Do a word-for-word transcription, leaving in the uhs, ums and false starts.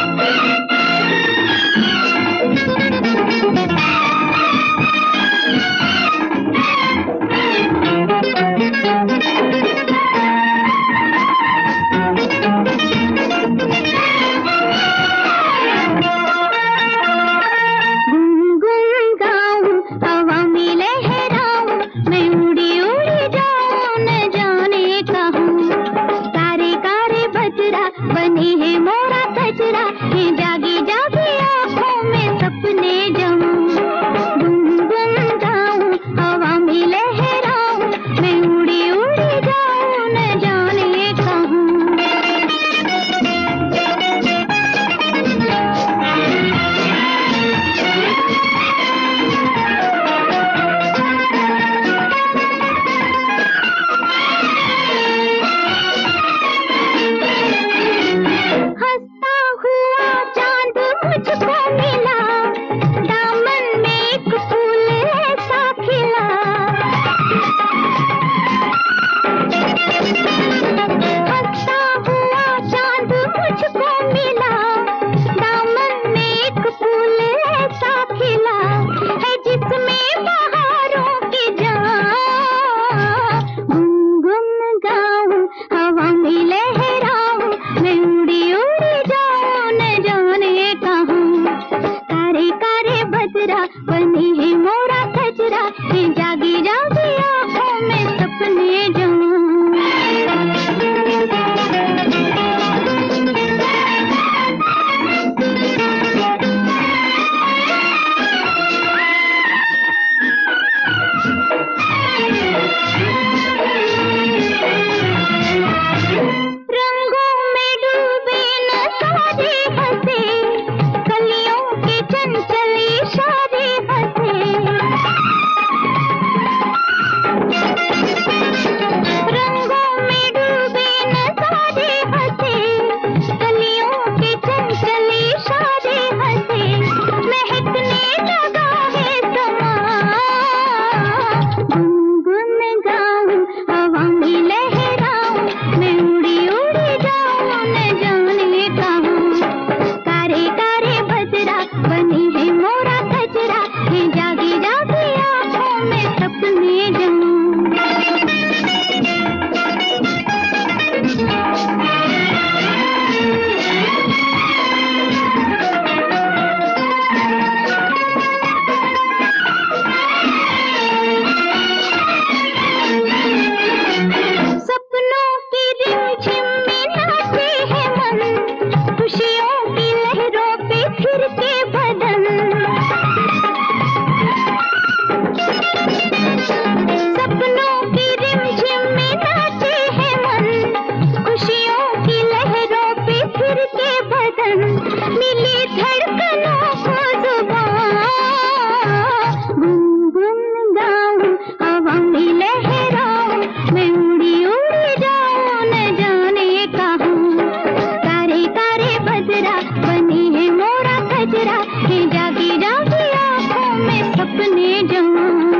बनी है मोरा कचरा, ये जागी जागी आँखों में सपने जमूं। गुम गुम गाऊं, हवा में लहराऊं, मैं उड़ी उड़ी जाऊं न जाने कहूँ। मुझको मिला दामन में एक फूल ऐसा खिला, हंसता हुआ चांद मुझको मिला, दामन में एक फूल ऐसा खिला है जिसमें बहारों की जान। गुम गुम गाऊं, हवा में लहराऊं, मैं उड़ी उड़ी जाऊं न जाने कहूँ। कारे कारे बदरा बनी है मोरा कचरा, ये जागी जागी आँखों में सपने जमूं। रंगों में डूबे न सारे हंसे, कलियों के चंचल इशारे हंसे। रंगों में डूबे न सारे हंसे, कलियों के चंचल इशारे हंसे। महकने लगा है समा, गुन गुन गाऊं, हवा में लहराऊं, मैं उड़ी उड़ी जाऊं न जाने कहूँ। कारे कारे बदरा बनी है मोरा कचरा, ये जागी जागी आँखों में सपने जमूं। सपनों की रिमझिम में नाचे है मन, खुशियों की लहरों पे थिरके बदन। सपनों की रिमझिम में नाचे है मन, खुशियों की लहरों पे थिरके बदन। मिली धड़कनों को जुबान, गुम गुम गाऊं, हवा में लहराऊं, मैं उड़ी उड़ी जाऊं न जाने कहूँ। कारे कारे बदरा बनी है मोरा कचरा, ये जागी जागी आँखों में सपने जमूं।